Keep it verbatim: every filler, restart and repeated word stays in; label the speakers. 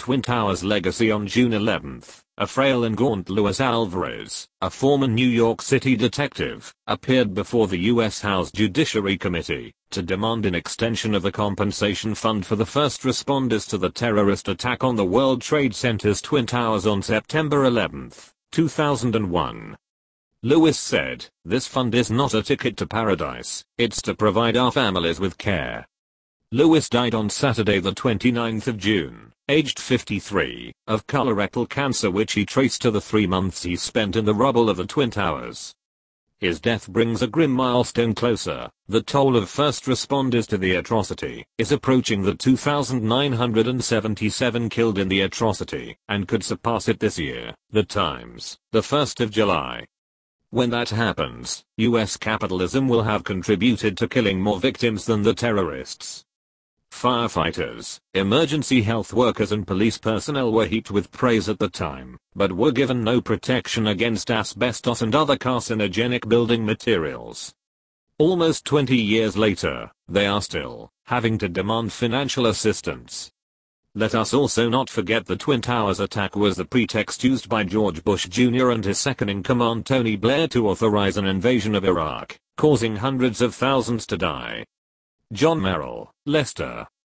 Speaker 1: Twin Towers legacy. On June eleventh, a frail and gaunt Luis Alvarez, a former New York City detective, appeared before the U S House Judiciary Committee to demand an extension of the compensation fund for the first responders to the terrorist attack on the World Trade Center's Twin Towers on September eleventh, two thousand one. Luis said, "This fund is not a ticket to paradise, it's to provide our families with care." Luis died on Saturday the twenty-ninth of June, aged fifty-three, of colorectal cancer, which he traced to the three months he spent in the rubble of the Twin Towers. His death brings a grim milestone closer. The toll of first responders to the atrocity is approaching the two thousand nine hundred seventy-seven killed in the atrocity, and could surpass it this year. The Times, the first of July. When that happens, U S capitalism will have contributed to killing more victims than the terrorists. Firefighters, emergency health workers and police personnel were heaped with praise at the time, but were given no protection against asbestos and other carcinogenic building materials. Almost twenty years later, they are still having to demand financial assistance. Let us also not forget the Twin Towers attack was the pretext used by George Bush Junior and his second-in-command Tony Blair to authorize an invasion of Iraq, causing hundreds of thousands to die. John Merrill, Lester,